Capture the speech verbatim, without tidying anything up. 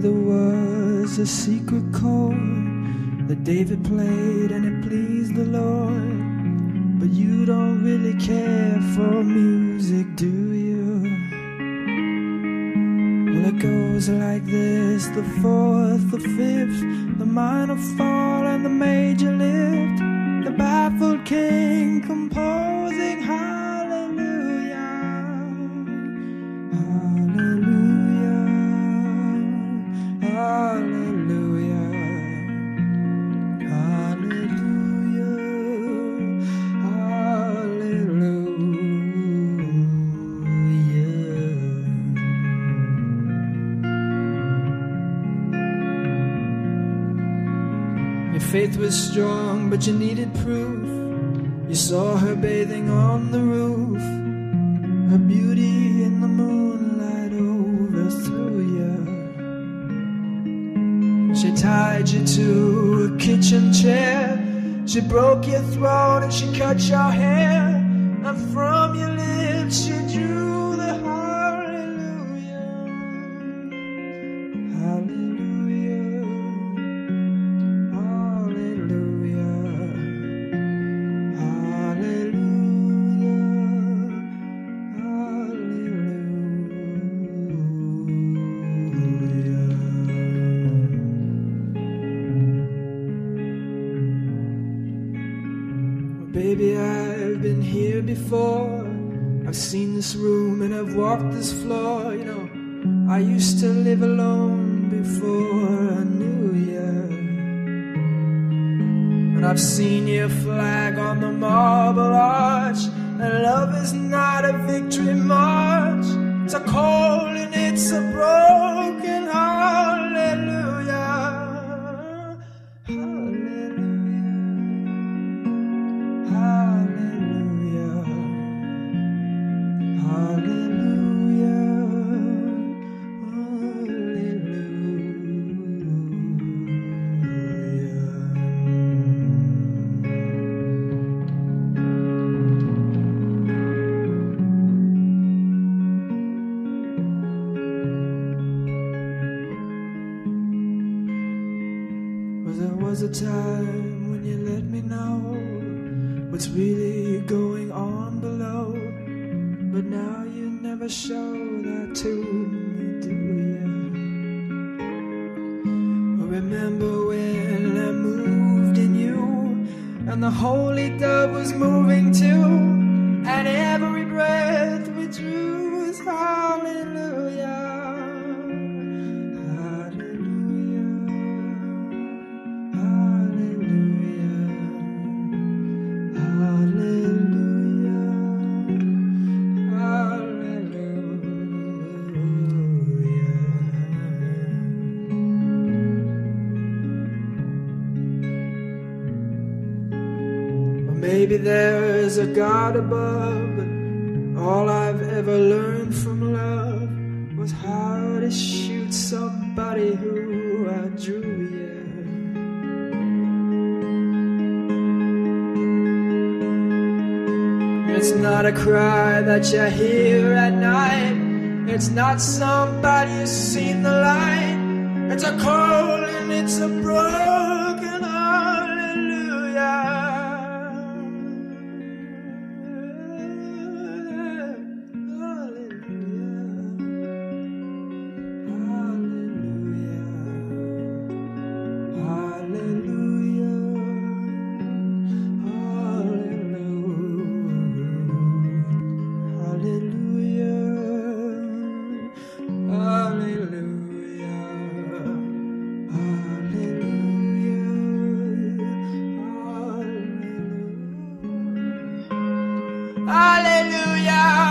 there was a secret chord that David played and it pleased the Lord. But you don't really care for music, do you? Well, it goes like this: the fourth, the fifth, the minor fall and the major lift, the baffled king composing hallelujah, hallelujah, hallelujah, hallelujah, hallelujah. Your faith was strong, but you needed proof. You saw her bathing on the roof. Her beauty in the moonlight overthrew you. She tied you to a kitchen chair. She broke your throat and she cut your hair. And from your lips she drew the hallelujah, hallelujah, hallelujah, hallelujah, hallelujah. Baby, I've been here before. I've seen this room and I've walked this floor. You know, I used to live alone before I knew you. And I've seen your flag on the marble arch. And love is not a victory march. It's a cold and it's a broken hallelujah, hallelujah, hallelujah, hallelujah, Well, there was a time when you let me know what's really going on below. But now you never show that to me, do you? Remember when I moved in you, and the holy dove was moving too, and every breath we drew was hallelujah, hallelujah, hallelujah, hallelujah, hallelujah. Maybe there's a God above, but all I've ever learned from love was how to shoot somebody who outdrew you. It's not a cry that you hear at night. It's not somebody who's seen the light. It's a cold and it's a broken hallelujah. Hallelujah.